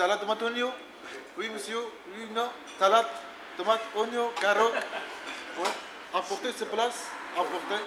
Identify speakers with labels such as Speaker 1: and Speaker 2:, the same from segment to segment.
Speaker 1: salade, tomate, oignon. Oui, monsieur. Oui, non. Salade, tomate, oignon, carotte. Ouais. Emportez sur place. Emportez.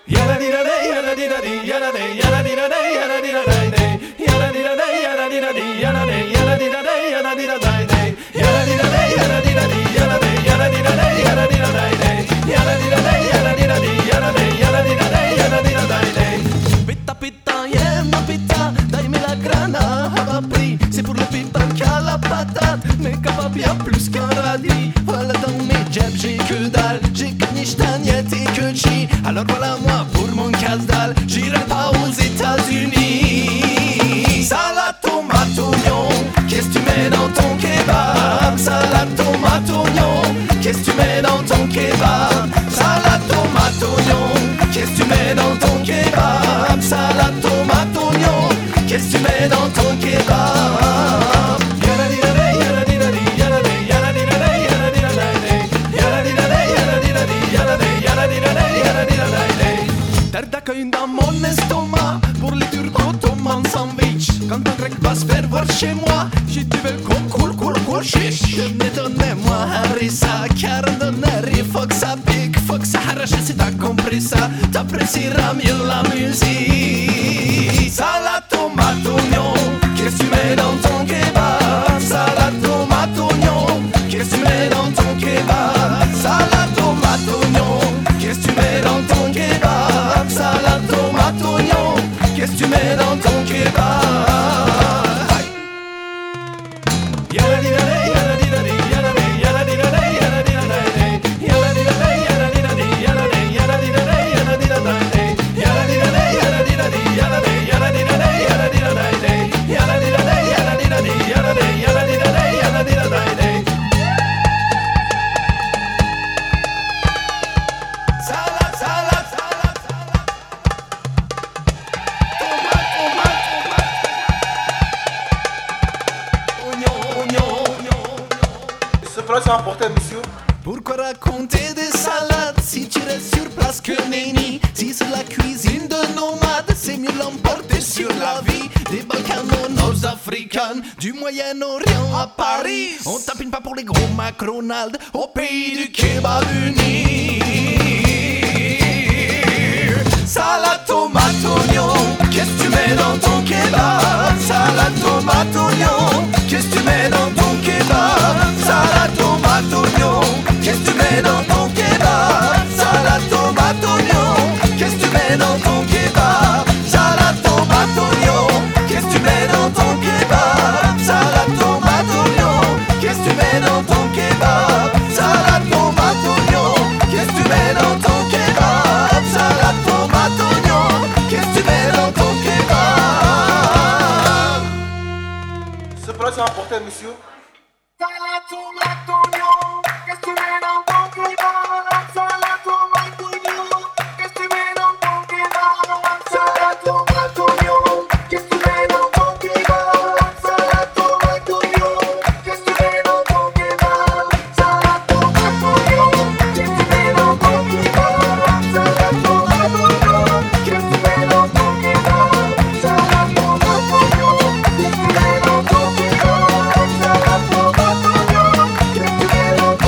Speaker 2: Pitta pitta, ma pitta, dai-moi la grana à bas prix. C'est pour le pipa qu'à la patate, mais capable bien plus qu'un radis. Voilà dans mes jebs, j'ai que dalle, j'ai que nichtagnette et que chi. Alors voilà moi pour mon casse-dalle, j'irai pas aux États-Unis. Salade tomate oignon, qu'est-ce que tu mets dans ton kebab? Salade tomate oignon, qu'est-ce que tu mets dans ton kebab? Salade tomate oignon, qu'est-ce que tu mets dans ton kebab? Salade tomate oignon, qu'est-ce que tu mets dans ton kebab? Terre d'accueil dans mon estomac pour les turco-ottomans sandwich. Quand un grec va se faire voir chez moi, j'ai du bel cool chiche. Donnez-moi harissa, car il faut que ça pique, faut que ça arrache. Si t'as compris ça, t'apprécieras mieux la musique. Salade tomate oignon, qu'est-ce que tu mets dans ton kebab? Salade tomate oignon, qu'est-ce que tu mets dans ton kebab? Salade tomate oignon, qu'est-ce que tu mets dans ton kebab? Salade tomate oignon, qu'est-ce que tu mets dans ton kebab? Pourquoi raconter des salades si tu restes sur place que nenni? Si c'est la cuisine de nomades, c'est mieux l'emporter sur la vie. Des Balkans aux Nord-Africains, du Moyen-Orient à Paris. On tapine pas pour les gros McDonald's au pays du kebab uni. Salade tomate oignon, qu'est-ce que tu mets dans ton kebab? Salade tomate oignon, qu'est-ce que tu mets dans ton kebab? Salade tomate oignon, qu'est-ce que tu mets dans ton kebab? Salade tomate oignon, qu'est-ce que tu mets dans ton kebab? Salade tomate oignon, qu'est-ce que tu mets dans ton kebab? Salade tomate oignon, qu'est-ce que tu mets dans ton kebab? Salade tomate oignon, qu'est-ce que tu mets dans ton kebab? Salade tomate oignon, qu'est-ce que tu mets dans ton kebab?
Speaker 1: Ce plat c'est emporté, monsieur.
Speaker 2: Salade tomate oignon, qu'est-ce que tu mets dans ton kebab? Salade tomate oignon, qu'est-ce que tu mets dans ton kebab? Salade tomate oignon, qu'est-ce que tu mets dans ton kebab? Salade tomate oignon, qu'est-ce que tu mets dans ton kebab? Salade tomate oignon, qu'est-ce que tu mets dans ton kebab? Salade tomate oignon, qu'est-ce que tu mets dans ton kebab? Salade tomate oignon, qu'est-ce que tu mets dans ton kebab? Salade tomate oignon, qu'est-ce que tu mets dans ton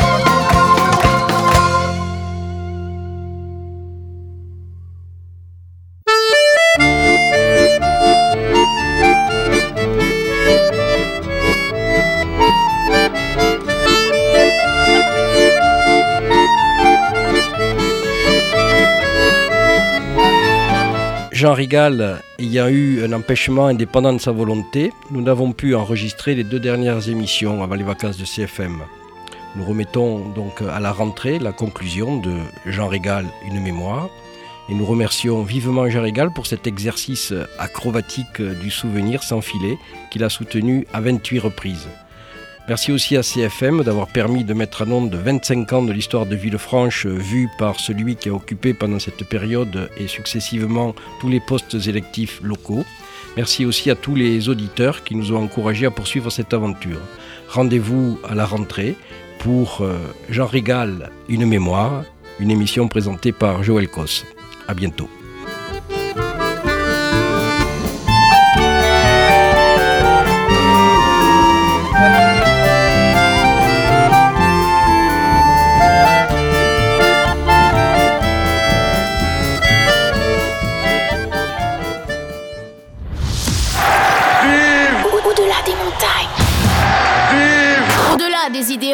Speaker 3: Jean Rigal, il y a eu un empêchement indépendant de sa volonté. Nous n'avons pu enregistrer les 2 dernières émissions avant les vacances de CFM. Nous remettons donc à la rentrée la conclusion de Jean Rigal, une mémoire. Et nous remercions vivement Jean Rigal pour cet exercice acrobatique du souvenir sans filet qu'il a soutenu à 28 reprises. Merci aussi à CFM d'avoir permis de mettre en onde 25 ans de l'histoire de Villefranche vue par celui qui a occupé pendant cette période et successivement tous les postes électifs locaux. Merci aussi à tous les auditeurs qui nous ont encouragés à poursuivre cette aventure. Rendez-vous à la rentrée pour Jean Rigal, une mémoire, une émission présentée par Joël Cos. À bientôt.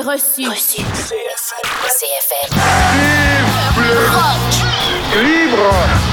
Speaker 4: reçu.
Speaker 5: CFM.
Speaker 6: Libre.